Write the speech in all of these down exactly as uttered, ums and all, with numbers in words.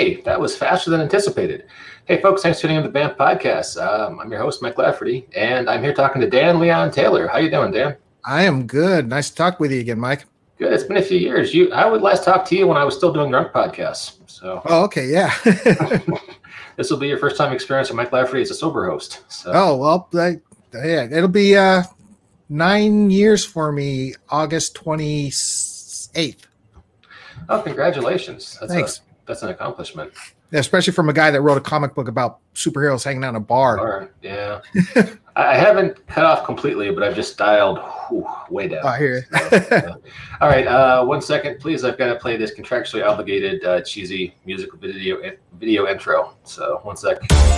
Hey, that was faster than anticipated. Hey, folks, thanks for tuning in to the B A M Podcast. Um, I'm your host, Mike Lafferty, and I'm here talking to Dan Leon Taylor. How you doing, Dan? I am good. Nice to talk with you again, Mike. Good. It's been a few years. You, I would last talk to you when I was still doing drunk podcasts. So. Oh, okay, yeah. This will be your first time experience with Mike Lafferty as a sober host. So. Oh well, I, yeah, it'll be uh, nine years for me. August twenty eighth. Oh, congratulations! That's Thanks. A, that's an accomplishment. Yeah, especially from a guy that wrote a comic book about superheroes hanging out in a bar. bar yeah. I haven't cut off completely, but I've just dialed whew, way down. I hear you. So, yeah. All right, uh, one second, please. I've got to play this contractually obligated, uh, cheesy musical video video intro. So, one sec.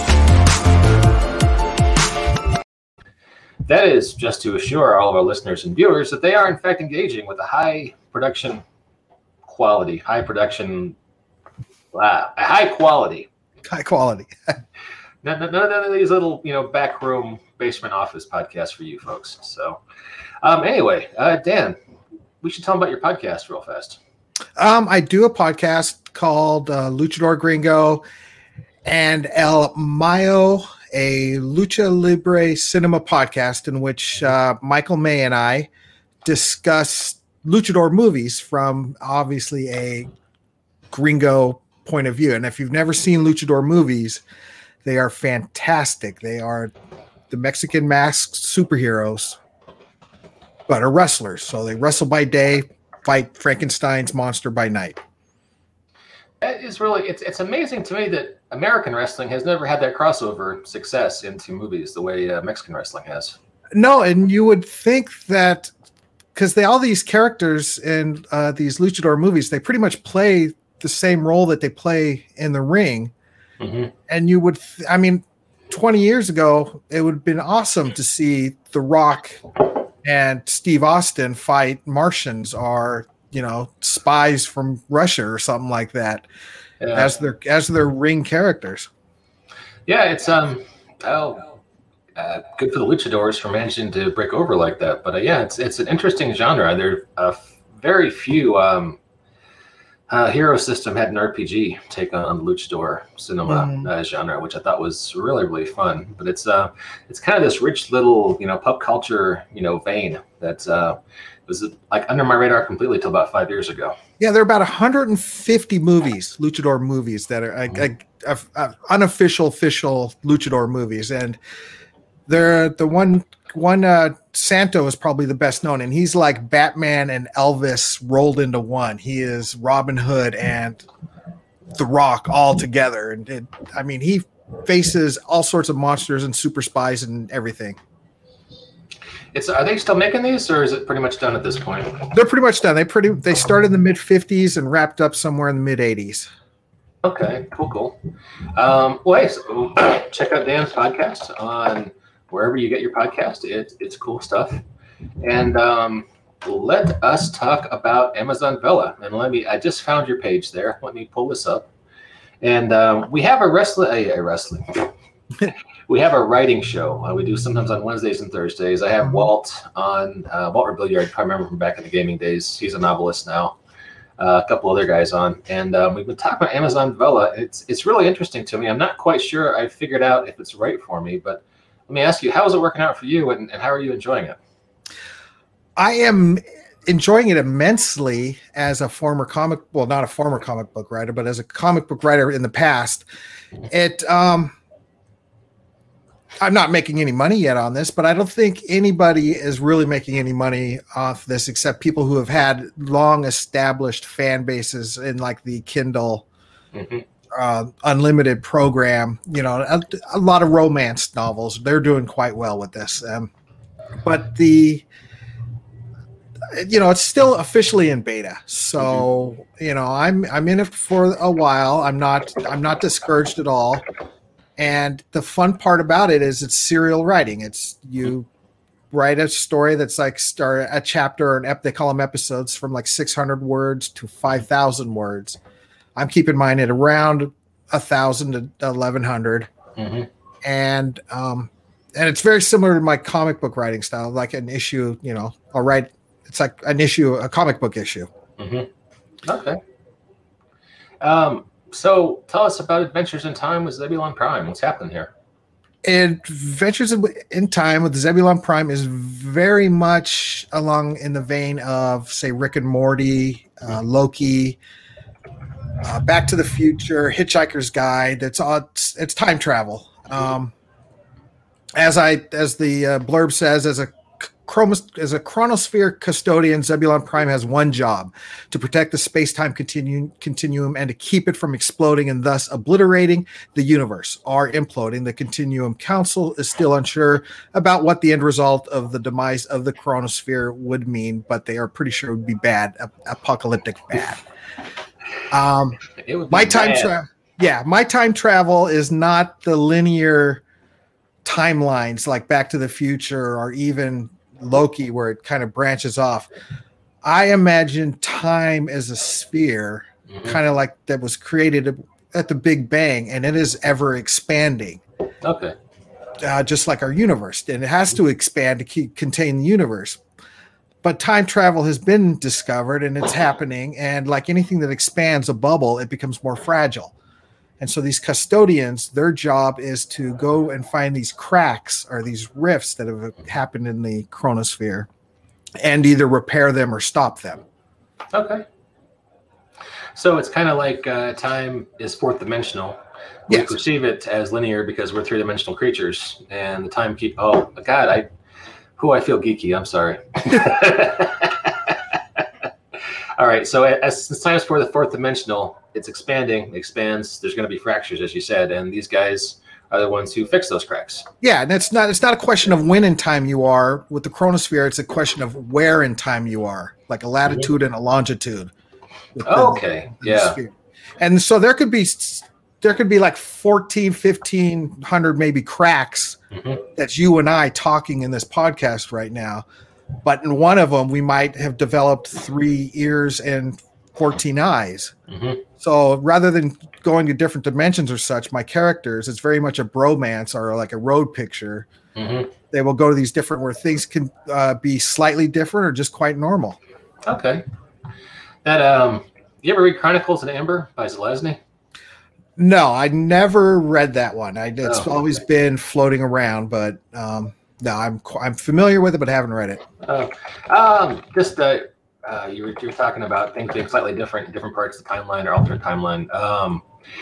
That is just to assure all of our listeners and viewers that they are, in fact, engaging with a high production quality, high production, uh, a high quality. High quality. None, none, none of these little, you know, back room basement office podcasts for you folks. So, um, anyway, uh, Dan, we should tell them about your podcast real fast. Um, I do a podcast called uh, Luchador Gringo and El Mayo, a Lucha Libre cinema podcast in which uh, Michael May and I discuss luchador movies from obviously a gringo point of view. And if you've never seen luchador movies, they are fantastic. They are the Mexican masked superheroes, but are wrestlers. So they wrestle by day, fight Frankenstein's monster by night. That is really, it's it's amazing to me that American wrestling has never had that crossover success into movies the way uh, Mexican wrestling has. No, and you would think that because they all these characters in uh, these luchador movies, they pretty much play the same role that they play in the ring. Mm-hmm. And you would, th- I mean, twenty years ago, it would have been awesome to see The Rock and Steve Austin fight Martians or, you know, spies from Russia or something like that yeah. as their as their ring characters. Yeah, it's um, oh, uh, good for the luchadors for managing to break over like that. But uh, yeah, it's it's an interesting genre. There are uh, very few. Um, Uh, Hero System had an R P G take on, on the luchador cinema mm. uh, genre, which I thought was really, really fun. But it's uh, it's kind of this rich little, you know, pop culture, you know, vein that uh, was like under my radar completely till about five years ago. Yeah, there are about one hundred fifty movies, luchador movies that are like, mm. like uh, uh, unofficial, official luchador movies, and they're the one. One uh, Santo is probably the best known, and he's like Batman and Elvis rolled into one. He is Robin Hood and The Rock all together, and it, I mean, he faces all sorts of monsters and super spies and everything. It's are they still making these, or is it pretty much done at this point? They're pretty much done. They pretty they started in the mid fifties and wrapped up somewhere in the mid eighties. Okay, cool, cool. Um, well, hey, so check out Dan's podcast on wherever you get your podcast. It, it's cool stuff. And um, let us talk about Amazon Vela. And let me, I just found your page there. Let me pull this up. And um, we have a wrestling, a, a wrestling. we have a writing show. Uh, we do sometimes on Wednesdays and Thursdays. I have Walt on, uh, Walt Rebelliard. I remember from back in the gaming days. He's a novelist now. Uh, a couple other guys on. And um, we've been talking about Amazon Vela. It's, it's really interesting to me. I'm not quite sure I figured out if it's right for me, but let me ask you, how is it working out for you, and, and how are you enjoying it? I am enjoying it immensely as a former comic, well, not a former comic book writer, but as a comic book writer in the past. It, um, I'm not making any money yet on this, but I don't think anybody is really making any money off this except people who have had long established fan bases in like the Kindle mm-hmm. Uh, unlimited program, you know, a, a lot of romance novels. They're doing quite well with this. Um, but the, you know, it's still officially in beta. So, mm-hmm. you know, I'm, I'm in it for a while. I'm not, I'm not discouraged at all. And the fun part about it is it's serial writing. It's you write a story that's like start a chapter or an ep. They call them episodes from like six hundred words to five thousand words. I'm keeping mine at around a thousand to eleven hundred, mm-hmm. and um, and it's very similar to my comic book writing style, like an issue. You know, I'll write. It's like an issue, a comic book issue. Mm-hmm. Okay. Um. so tell us about Adventures in Time with Zebulon Prime. What's happening here? Adventures in Time with Zebulon Prime is very much along in the vein of, say, Rick and Morty, uh, Loki, uh, Back to the Future, Hitchhiker's Guide. It's all it's, it's time travel. Um, as I as the uh, blurb says, as a Chromos- as a chronosphere custodian, Zebulon Prime has one job: to protect the space-time continu- continuum and to keep it from exploding and thus obliterating the universe or imploding. The Continuum Council is still unsure about what the end result of the demise of the chronosphere would mean, but they are pretty sure it would be bad, ap- apocalyptic bad. Um, It would be my time bad. travel, yeah, my time travel is not the linear timelines like Back to the Future or even Loki, where it kind of branches off. I imagine time as a sphere, Mhm. kind of like that was created at the Big Bang, and it is ever expanding, Okay. uh, just like our universe. And it has to expand to keep, contain the universe. But time travel has been discovered, and it's happening. And like anything that expands a bubble, it becomes more fragile. And so these custodians, their job is to go and find these cracks or these rifts that have happened in the chronosphere and either repair them or stop them. Okay. So it's kind of like uh, time is fourth dimensional. We Yes. perceive it as linear because we're three dimensional creatures, and the time keep. Oh God, I, who I feel geeky. I'm sorry. All right. So as since time is for the fourth dimensional, it's expanding, expands. There's going to be fractures, as you said, and these guys are the ones who fix those cracks. Yeah, and it's not it's not a question of when in time you are with the chronosphere. It's a question of where in time you are, like a latitude and a longitude. with the- Okay. the Yeah. sphere. And so there could be there could be like fourteen, fifteen hundred maybe cracks Mhm. that's you and I talking in this podcast right now. But in one of them, we might have developed three ears and fourteen eyes. Mhm. So rather than going to different dimensions or such, my characters, it's very much a bromance or like a road picture. Mhm. They will go to these different where things can uh, be slightly different or just quite normal. Okay. That um, you ever read Chronicles of Amber by Zelazny? No, I never read that one. I, it's Oh, always okay. been floating around, but um, no, I'm qu- I'm familiar with it, but haven't read it. Uh, um, just uh, uh, you were you were talking about things being slightly different in different parts of the timeline or alternate timeline. Um,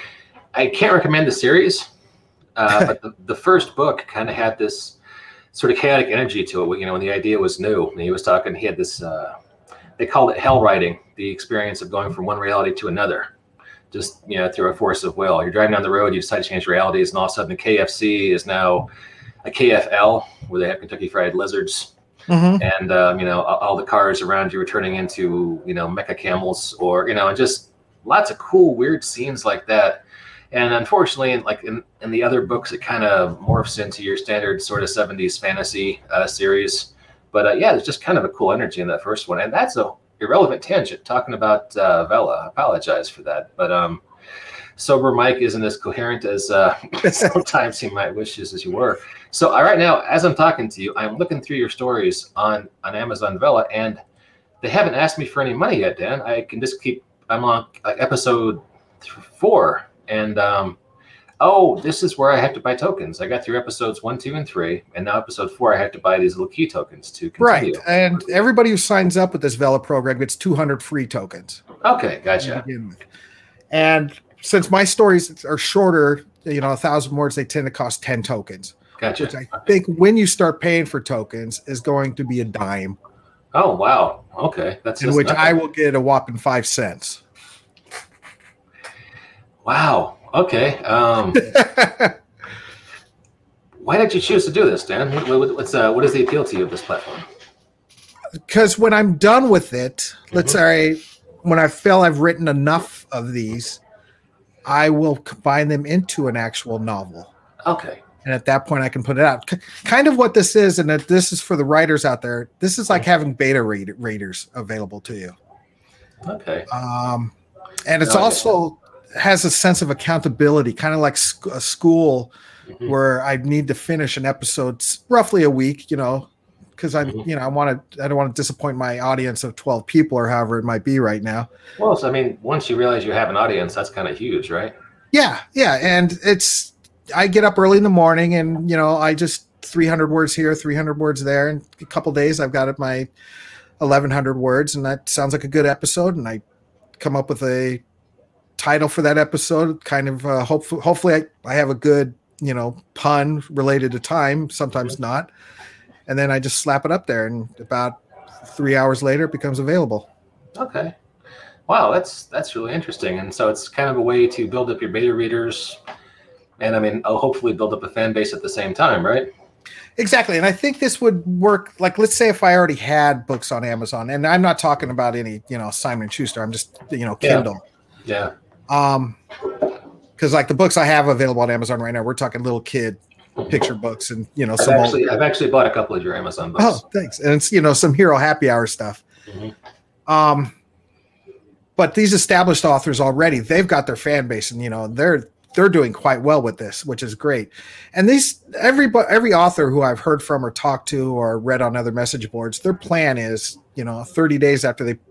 I can't recommend the series, uh, but the, the first book kind of had this sort of chaotic energy to it. You know, when the idea was new, and he was talking, he had this. Uh, they called it hell writing, the experience of going from one reality to another. Just, you know, through a force of will. You're driving down the road, you decide to change realities, and all of a sudden the K F C is now a K F L, where they have Kentucky Fried Lizards. Mm-hmm. And, um, you know, all, all the cars around you are turning into, you know, mecha camels, or, you know, and just lots of cool, weird scenes like that. And unfortunately, like in, in the other books, it kind of morphs into your standard sort of seventies fantasy uh, series. But uh, yeah, there's just kind of a cool energy in that first one. And that's a irrelevant tangent talking about uh, Vela. I apologize for that. But um, sober Mike isn't as coherent as uh, sometimes he might wish as you were. So uh, right now, as I'm talking to you, I'm looking through your stories on, on Amazon Vela, and they haven't asked me for any money yet, Dan. I can just keep, I'm on like, episode four. And um, oh, this is where I have to buy tokens. I got through episodes one, two, and three, and now episode four, I have to buy these little key tokens to continue. Right. And everybody who signs up with this Vela program gets two hundred free tokens. Okay, to gotcha. begin with. And since my stories are shorter, you know, a thousand words, they tend to cost ten tokens, Gotcha. which I think when you start paying for tokens is going to be a dime, Oh, wow. Okay, that's in just which nothing. I will get a whopping five cents. Wow. Okay. Um, why did you choose to do this, Dan? What, what, what's uh, what is the appeal to you of this platform? Because when I'm done with it, let's say when I feel I've written enough of these, I will combine them into an actual novel. Okay. And at that point, I can put it out. K- kind of what this is, and that this is for the writers out there. This is like having beta read- readers available to you. Okay. Um, and it's No, I get also has a sense of accountability, kind of like sc- a school Mhm. where I need to finish an episode s- roughly a week, you know, because I, you know, I want to, I don't want to disappoint my audience of twelve people or however it might be right now. Well, so, I mean, once you realize you have an audience, that's kind of huge, right? Yeah, yeah, and it's, I get up early in the morning, and you know, I just three hundred words here, three hundred words there, and a couple days I've got my eleven hundred words, and that sounds like a good episode, and I come up with a title for that episode, kind of uh, hopefully, hopefully I, I have a good, you know, pun related to time, sometimes not. And then I just slap it up there, and about three hours later it becomes available. Okay. Wow, that's that's really interesting. And so it's kind of a way to build up your beta readers, and I mean, I'll hopefully build up a fan base at the same time, right? Exactly. And I think this would work. Like, let's say if I already had books on Amazon, and I'm not talking about any, you know, Simon and Schuster. I'm just, you know, Kindle. Yeah. yeah. Um, because like the books I have available on Amazon right now, we're talking little kid picture books, and you know, I've some actually, old- I've actually bought a couple of your Amazon books. Oh, thanks. And it's, you know, some Hero Happy Hour stuff. Mm-hmm. Um, but these established authors already, they've got their fan base, and you know, they're they're doing quite well with this, which is great. And these every every author who I've heard from or talked to or read on other message boards, their plan is, you know, thirty days after they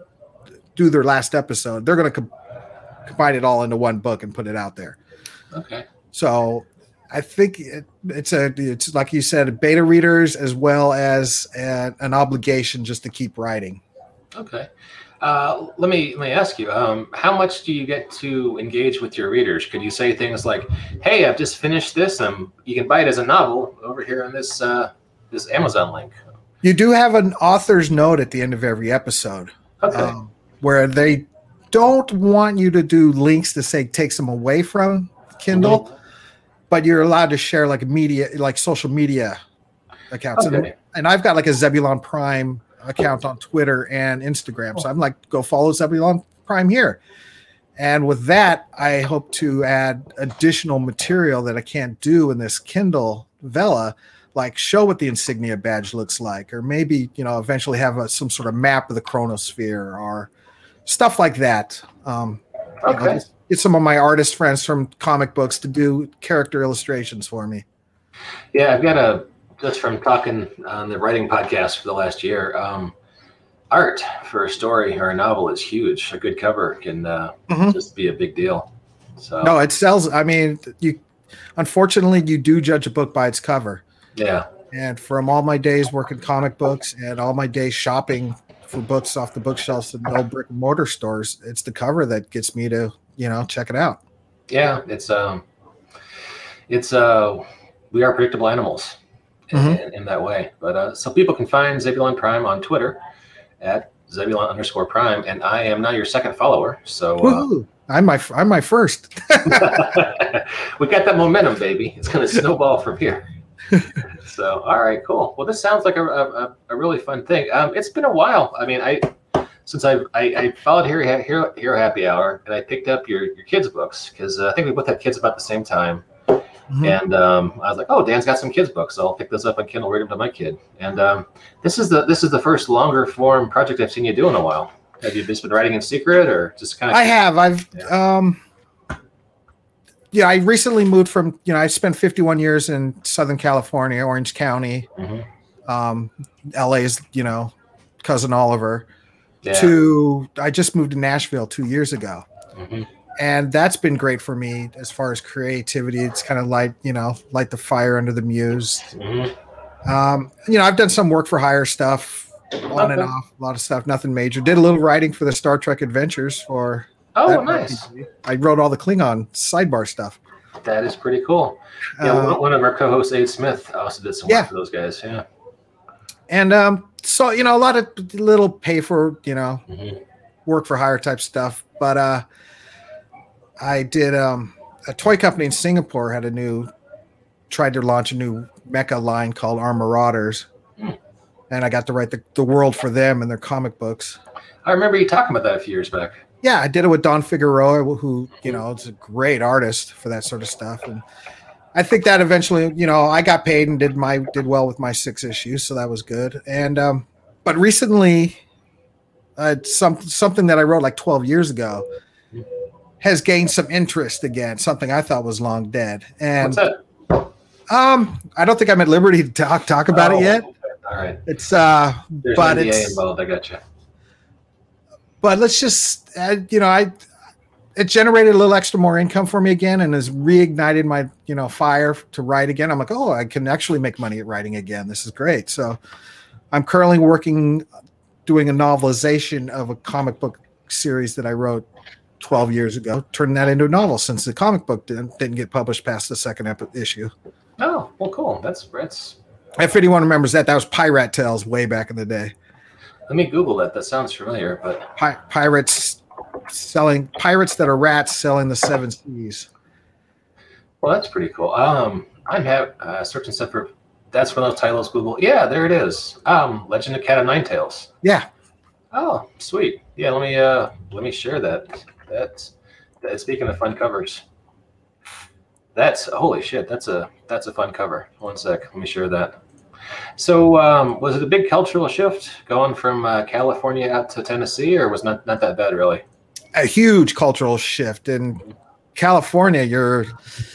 do their last episode, they're going to com- combine it all into one book and put it out there. Okay. So I think it, it's a it's like you said, beta readers as well as a, an obligation just to keep writing. Okay. Uh, let me let me ask you, um, how much do you get to engage with your readers? Could you say things like, "Hey, I've just finished this, and you can buy it as a novel over here on this uh, this Amazon link"? You do have an author's note at the end of every episode, okay, um, where they don't want you to do links to say takes them away from Kindle, mm-hmm. but you're allowed to share like media, like social media accounts. Okay. And, and I've got like a Zebulon Prime account on Twitter and Instagram. So I'm like, go follow Zebulon Prime here. And with that, I hope to add additional material that I can't do in this Kindle Vella, like show what the insignia badge looks like, or maybe, you know, eventually have a, some sort of map of the chronosphere or stuff like that. Um, okay. You know, get some of my artist friends from comic books to do character illustrations for me. Yeah, I've got a, just from talking on the writing podcast for the last year, um, art for a story or a novel is huge. A good cover can uh, mm-hmm. just be a big deal. So no, it sells. I mean, you unfortunately you do judge a book by its cover. Yeah. And from all my days working comic books and all my days shopping for books off the bookshelves in old brick and mortar stores, it's the cover that gets me to, you know, check it out. Yeah, it's um, it's uh, we are predictable animals. Mm-hmm. In, in that way, but uh, so people can find Zebulon Prime on Twitter at Zebulon underscore Prime, and I am now your second follower. So uh, I'm my I'm my first. We got that momentum, baby. It's going to snowball from here. So all right, cool. Well, this sounds like a a, a really fun thing. Um, it's been a while. I mean, I since I've, I I followed Hero Hero, Hero Happy Hour, and I picked up your your kids' books because uh, I think we both had kids about the same time. Mm-hmm. And um, I was like, "Oh, Dan's got some kids' books, so I'll pick those up on Kindle, read them to my kid." And um, this is the this is the first longer form project I've seen you do in a while. Have you just been writing in secret, or just kind of? I have. I've. Yeah. Um, yeah, I recently moved from. You know, I spent fifty-one years in Southern California, Orange County. Mm-hmm. Um, L A's, you know, cousin Oliver. Yeah. To I just moved to Nashville two years ago. Mm-hmm. And that's been great for me as far as creativity. It's kind of like, you know, light the fire under the muse. Mm-hmm. Um, you know, I've done some work for hire stuff on okay. and off, a lot of stuff, nothing major. Did a little writing for the Star Trek Adventures for. Oh, nice. I wrote all the Klingon sidebar stuff. That is pretty cool. Yeah, uh, one of our co-hosts, Abe Smith, also did some work yeah. for those guys. Yeah. And um, so, you know, a lot of little pay for, you know, mm-hmm. work for hire type stuff. But, uh, I did um, a toy company in Singapore had a new, tried to launch a new mecha line called Our Marauders. Mm. And I got to write the, the world for them and their comic books. I remember you talking about that a few years back. Yeah, I did it with Don Figueroa, who, you know, is a great artist for that sort of stuff. And I think that eventually, you know, I got paid and did my did well with my six issues, so that was good. And um, but recently, uh, some something that I wrote like twelve years ago has gained some interest again, something I thought was long dead. And what's that? Um, I don't think I'm at liberty to talk talk about oh, it yet. All right. It's uh, There's but N D A it's involved. I got you. but let's just uh, you know I it generated a little extra more income for me again and has reignited my you know fire to write again. I'm like, oh, I can actually make money at writing again. This is great. So I'm currently working doing a novelization of a comic book series that I wrote twelve years ago, turning that into a novel since the comic book didn't, didn't get published past the second ep- issue. Oh, well, cool. That's that's. If anyone remembers that, that was Pirate Tales way back in the day. Let me Google that. That sounds familiar, but Pi- pirates selling pirates that are rats selling the seven seas. Well, that's pretty cool. Um, I'm have uh, searching stuff for. That's one of those titles. Google. Yeah, there it is. Um, Legend of Cat of Nine Tails. Yeah. Oh, sweet. Yeah, let me uh, let me share that. That's that, speaking of fun covers. That's holy shit. That's a that's a fun cover. One sec. Let me share that. So, um, was it a big cultural shift going from uh, California out to Tennessee, or was not not that bad really? A huge cultural shift in California. You're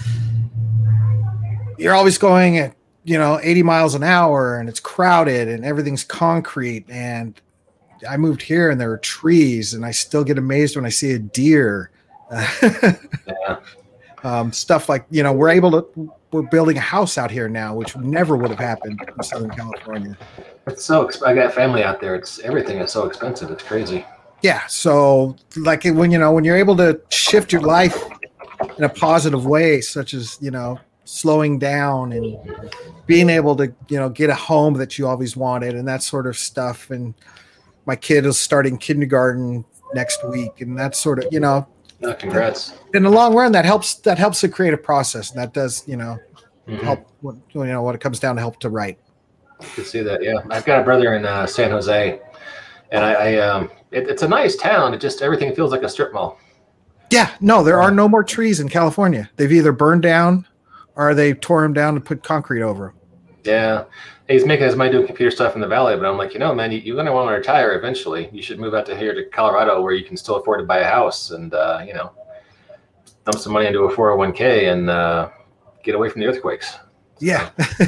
you're always going at you know eighty miles an hour, and it's crowded, and everything's concrete. And I moved here, and there are trees, and I still get amazed when I see a deer. Yeah. Um, stuff like you know we're able to we're building a house out here now, which never would have happened in Southern California. It's so exp- I got family out there. It's everything is so expensive. It's crazy. Yeah, so like when you know when you're able to shift your life in a positive way, such as you know slowing down and being able to you know get a home that you always wanted and that sort of stuff. And my kid is starting kindergarten next week, and that sort of you know. Oh, congrats. In the long run, that helps. That helps the creative process, and that does, you know, Mm-hmm. help. When, you know, when it comes down to help to write. I can see that. Yeah, I've got a brother in uh, San Jose, and I, I um, it, it's a nice town. It just everything feels like a strip mall. Yeah, no, there are no more trees in California. They've either burned down, or they tore them down and put concrete over them. Yeah, he's making his money doing computer stuff in the valley, but I'm like, you know, man, you, you're gonna want to retire eventually. You should move out to here to Colorado, where you can still afford to buy a house and uh, you know, dump some money into a four oh one k and uh, get away from the earthquakes. Yeah.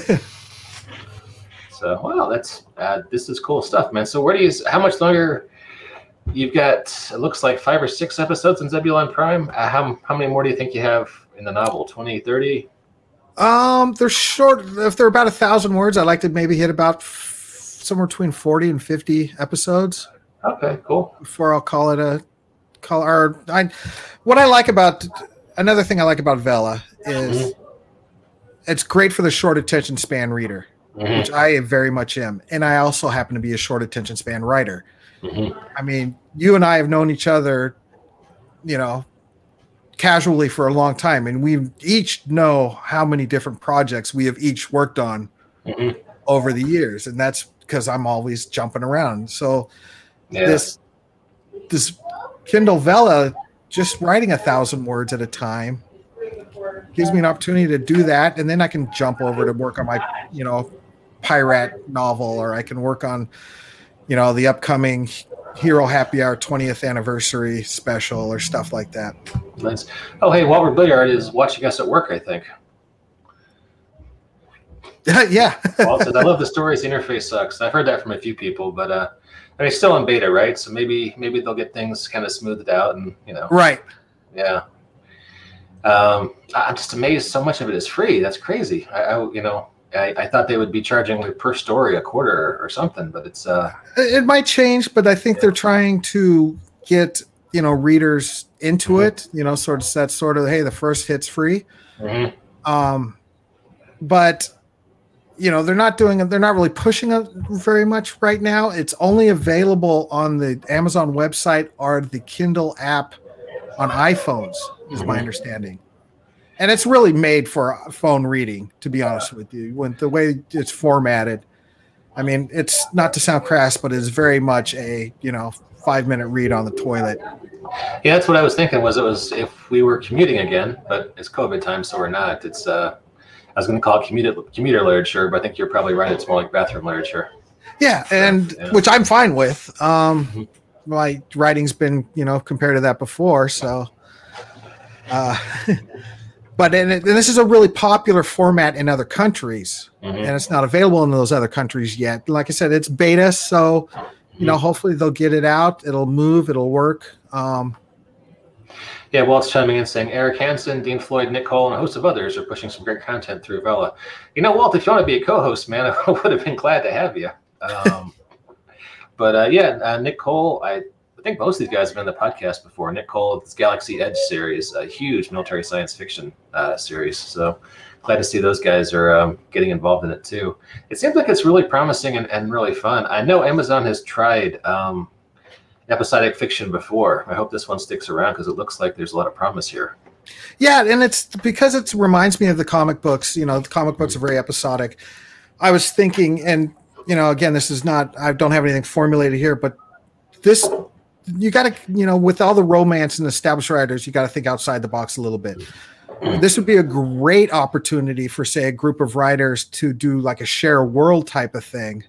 So, wow, that's uh, this is cool stuff, man. So, where do you? How much longer? You've got. It looks like five or six episodes in Zebulon Prime. Uh, how how many more do you think you have in the novel? twenty, thirty? Um, they're short. If they're about a thousand words, I'd like to maybe hit about f- somewhere between forty and fifty episodes. Okay, cool. Before I'll call it a call. Or I, what I like about another thing I like about Vela is mm-hmm. it's great for the short attention span reader, mm-hmm. which I very much am, and I also happen to be a short attention span writer. Mm-hmm. I mean, you and I have known each other, you know. Casually for a long time, and we each know how many different projects we have each worked on mm-hmm. over the years, and that's because I'm always jumping around. So yeah. this this Kindle Vela, just writing a thousand words at a time, gives me an opportunity to do that, and then I can jump over to work on my you know pirate novel, or I can work on you know the upcoming Hero Happy Hour twentieth anniversary special or stuff like that. Nice. Oh, hey, Walter Billiard is watching us at work, I think. Yeah. Walt says, I love the stories. The interface sucks. I've heard that from a few people, but uh, I mean, it's still in beta, right? So maybe maybe they'll get things kind of smoothed out, and you know. Right. Yeah. Um, I'm just amazed. So much of it is free. That's crazy. I, I you know. I, I thought they would be charging like per story a quarter or something, but it's uh it might change, but I think yeah. they're trying to get you know readers into mm-hmm. it, you know, sort of that sort of hey, the first hit's free. Mm-hmm. Um, but you know they're not doing they're not really pushing it very much right now. It's only available on the Amazon website or the Kindle app on iPhones, is mm-hmm. my understanding. And it's really made for phone reading, to be honest with you. When the way it's formatted, I mean, it's not to sound crass, but it's very much a you know five minute read on the toilet. Yeah, that's what I was thinking. Was it was if we were commuting again, but it's COVID time, so we're not. It's uh, I was going to call it commuter commuter literature, but I think you're probably right. It's more like bathroom literature. Yeah, and yeah. which I'm fine with. Um, mm-hmm. My writing's been you know compared to that before, so. Uh, but and, it, and this is a really popular format in other countries, mm-hmm. and it's not available in those other countries yet. Like I said, it's beta, so you know, hopefully they'll get it out. It'll move. It'll work. Um, yeah, Walt's chiming in saying Eric Hansen, Dean Floyd, Nick Cole, and a host of others are pushing some great content through Vela. You know, Walt, if you want to be a co-host, man, I would have been glad to have you. Um, but uh, yeah, uh, Nick Cole, I, I think most of these guys have been on the podcast before. Nick Cole, this Galaxy Edge series, a huge military science fiction uh, series. So glad to see those guys are um, getting involved in it too. It seems like it's really promising and, and really fun. I know Amazon has tried um, episodic fiction before. I hope this one sticks around because it looks like there's a lot of promise here. Yeah, and it's because it reminds me of the comic books. You know, the comic books are very episodic. I was thinking, and you know, again, this is not, I don't have anything formulated here, but this, you got to, you know, with all the romance and established writers, you got to think outside the box a little bit. This would be a great opportunity for, say, a group of writers to do like a share world type of thing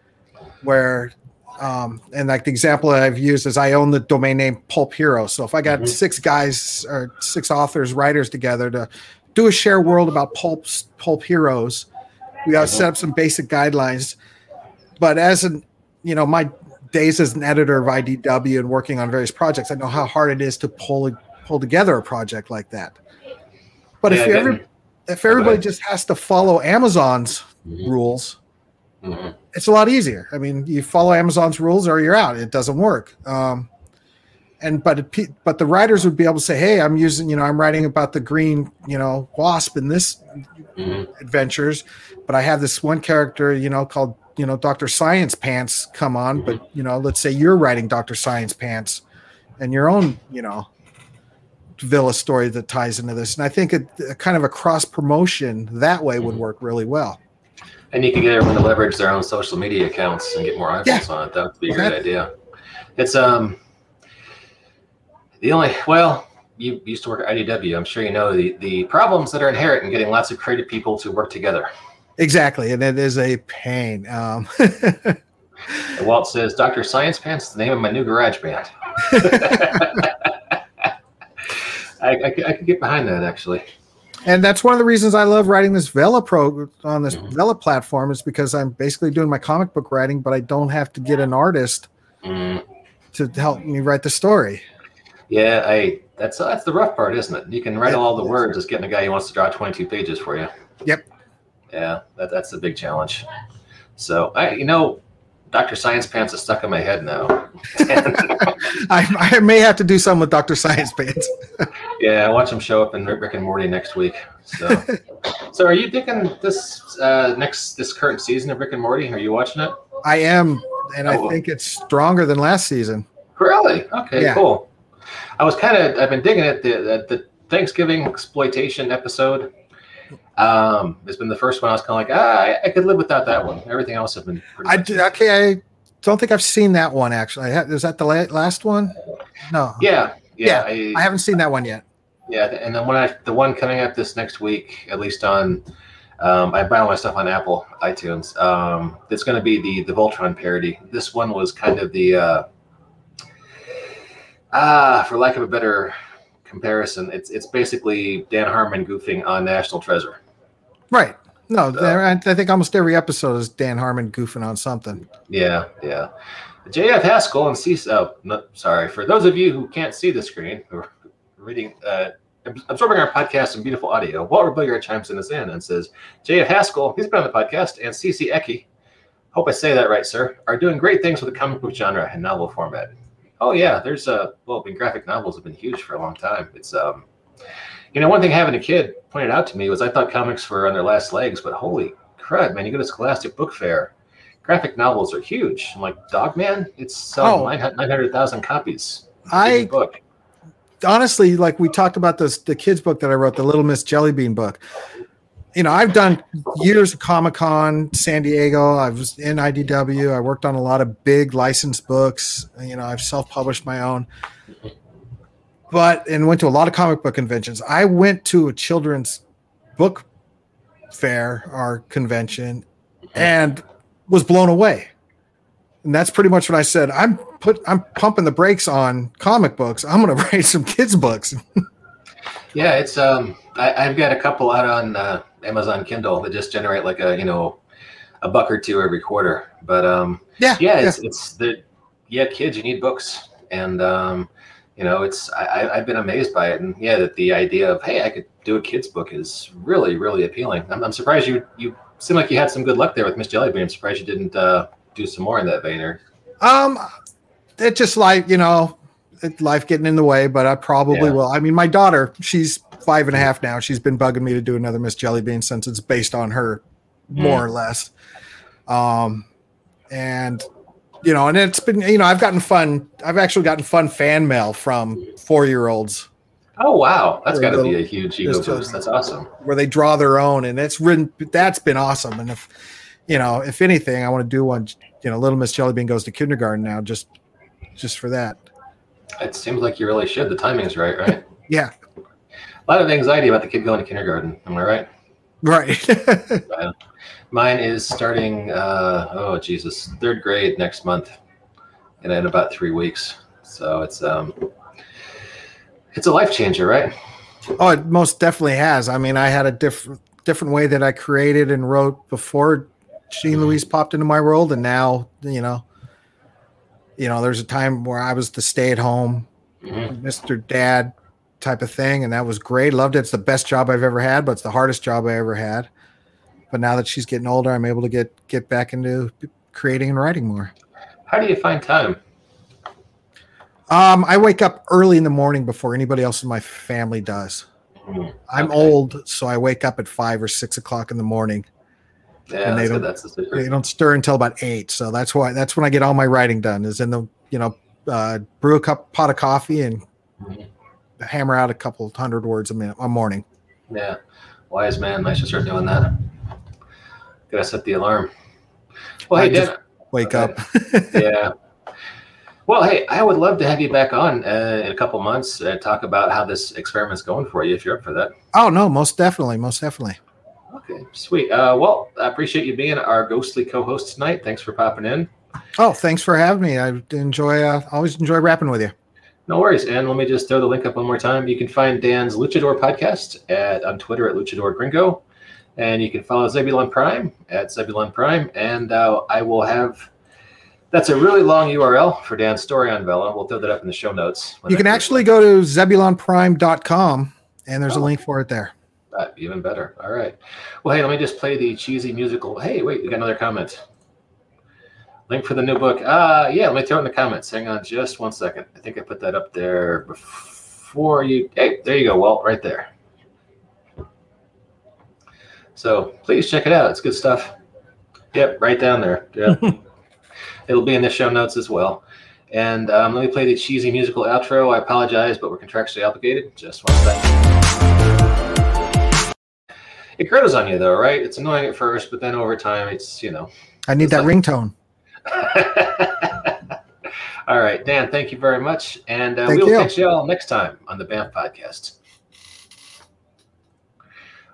where, um, and like the example that I've used is I own the domain name Pulp Hero. So if I got mm-hmm. six guys or six authors, writers together to do a share world about pulp, pulp heroes, we got to set up some basic guidelines. But as an, you know, my days as an editor of I D W and working on various projects, I know how hard it is to pull pull together a project like that. But yeah, if every, if everybody just has to follow Amazon's mm-hmm. rules, mm-hmm. it's a lot easier. I mean, you follow Amazon's rules or you're out. It doesn't work. Um, and but it, but the writers would be able to say, hey, I'm using, you know, I'm writing about the green, you know, wasp in this mm-hmm. adventures, but I have this one character, you know, called, you know, Doctor Science Pants come on, mm-hmm. but, you know, let's say you're writing Doctor Science Pants and your own, you know, Villa story that ties into this. And I think a, a kind of a cross promotion that way would work really well. And you can get everyone to leverage their own social media accounts and get more eyeballs yeah. on it. That would be a well, great that, idea. It's um the only, well, you used to work at I D W. I'm sure you know the, the problems that are inherent in getting lots of creative people to work together. Exactly. And it is a pain. Um, Walt says, Doctor Science Pants is the name of my new garage band. I, I, I could get behind that, actually. And that's one of the reasons I love writing this Vela pro on this mm-hmm. Vela platform is because I'm basically doing my comic book writing, but I don't have to get an artist mm. to help me write the story. Yeah, I that's that's the rough part, isn't it? You can write yeah, all the words, just getting a guy who wants to draw twenty-two pages for you. Yep. Yeah, that that's the big challenge. So I, you know, Doctor Science Pants is stuck in my head now. I, I may have to do something with Doctor Science Pants. Yeah, I watch him show up in Rick and Morty next week. So, so are you digging this uh, next this current season of Rick and Morty? Are you watching it? I am, and oh. I think it's stronger than last season. Really? Okay, yeah. Cool. I was kind of I've been digging it. The, the Thanksgiving exploitation episode. Um, it's been the first one I was kind of like, ah, I, I could live without that one. Everything else has been pretty I do, okay, I don't think I've seen that one, actually. Is that the la- last one? No. Yeah. Yeah. yeah I, I haven't seen that one yet. Yeah, and then when I, the one coming up this next week, at least on, um, I buy all my stuff on Apple iTunes. Um, it's going to be the, the Voltron parody. This one was kind of the, uh, ah, for lack of a better comparison, it's it's basically Dan Harmon goofing on National Treasure. Right. No, so, I think almost every episode is Dan Harmon goofing on something. Yeah, yeah. J F Haskell and C. Oh, no, sorry. For those of you who can't see the screen, or reading, uh, absorbing our podcast in beautiful audio, Walter Billiard chimes in us in and says, J F Haskell, he's been on the podcast, and C C Ecke, hope I say that right, sir, are doing great things with the comic book genre and novel format. Oh yeah, there's a well, been graphic novels have been huge for a long time. It's um, you know, one thing having a kid pointed out to me was I thought comics were on their last legs, but holy crud, man, you go to Scholastic Book Fair, graphic novels are huge. I'm like, Dogman, it's selling oh, nine hundred thousand copies. I book. Honestly, like we talked about this, the kids book that I wrote, the Little Miss Jellybean book. You know, I've done years of Comic-Con, San Diego. I was in I D W. I worked on a lot of big licensed books. You know, I've self-published my own. But, and went to a lot of comic book conventions. I went to a children's book fair or convention and was blown away. And that's pretty much what I said. I'm put, I'm pumping the brakes on comic books. I'm going to write some kids' books. Yeah, it's um, I, I've got a couple out on uh, Amazon Kindle that just generate like a you know a buck or two every quarter. But um, Yeah, yeah, yeah. it's it's the yeah, kids, you need books, and um, you know, it's I, I- I've been amazed by it, and yeah, that the idea of hey, I could do a kids book is really really appealing. I'm, I'm surprised you you seem like you had some good luck there with Miss Jellybean. I'm surprised you didn't uh, do some more in that vein. Or Um, it just like you know, it, life getting in the way, but I probably Yeah. will. I mean, my daughter, she's five and a half now. She's been bugging me to do another Miss Jellybean since it's based on her, more or less. Um, and you know, and it's been you know, I've gotten fun. I've actually gotten fun fan mail from four year olds oh wow, that's Or got to little- be a huge ego just a- boost. That's awesome. where they draw their own, and it's written. That's been awesome. And if you know, if anything, I want to do one. You know, Little Miss Jellybean goes to kindergarten now, just just for that. It seems like you really should. The timing's right, right? Yeah, A lot of anxiety about the kid going to kindergarten. Am I right? right. Uh, Mine is starting, uh, oh Jesus, third grade next month, and in about three weeks. So it's um, it's a life changer, right? Oh, it most definitely has. I mean, I had a different different way that I created and wrote before Jean Louise popped into my world, and now you know, you know, there's a time where I was the stay at home Mhm. Mister Dad type of thing, and that was great. Loved it. It's the best job I've ever had, but it's the hardest job I ever had. But now that she's getting older, I'm able to get get back into creating and writing more. How do you find time? Um, I wake up early in the morning before anybody else in my family does. Mm, I'm okay. old, so I wake up at five or six o'clock in the morning. Yeah, and they that's, don't- good. That's the They secret. don't stir until about eight, so that's why that's when I get all my writing done. Is in the you know uh, brew a cup pot of coffee and Mhm. hammer out a couple hundred words a minute a morning. Yeah, wise man. I should start doing that. Gotta set the alarm. Well, I hey, just Dan. Wake Okay. up. Yeah. Well, hey, I would love to have you back on uh, in a couple months and talk about how this experiment's going for you, if you're up for that. Oh no, most definitely, most definitely. Okay, sweet. Uh, well, I appreciate you being our ghostly co-host tonight. Thanks for popping in. Oh, thanks for having me. I enjoy uh, always enjoy rapping with you. No worries. And let me just throw the link up one more time. You can find Dan's Luchador podcast at on Twitter at Luchador Gringo. And you can follow Zebulon Prime at Zebulon Prime. And uh, I will have, that's a really long U R L for Dan's story on Vela. We'll throw that up in the show notes. You can actually go to zebulon prime dot com and there's a Oh. link for it there. Uh, even better. All right. Well, hey, let me just play the cheesy musical. Hey, wait, we got another comment. Link for the new book. Uh, yeah, let me throw it in the comments. Hang on just one second. I think I put that up there before you. Hey, there you go, Walt, right there. So please check it out. It's good stuff. Yep, right down there. Yep. It'll be in the show notes as well. And um, let me play the cheesy musical outro. I apologize, but we're contractually obligated. Just one second. It grows on you, though, right? It's annoying at first, but then over time, it's, you know. I need It's that like- ringtone. All right, Dan, thank you very much. And uh, Thank we will you. catch you all next time on the B A M F podcast.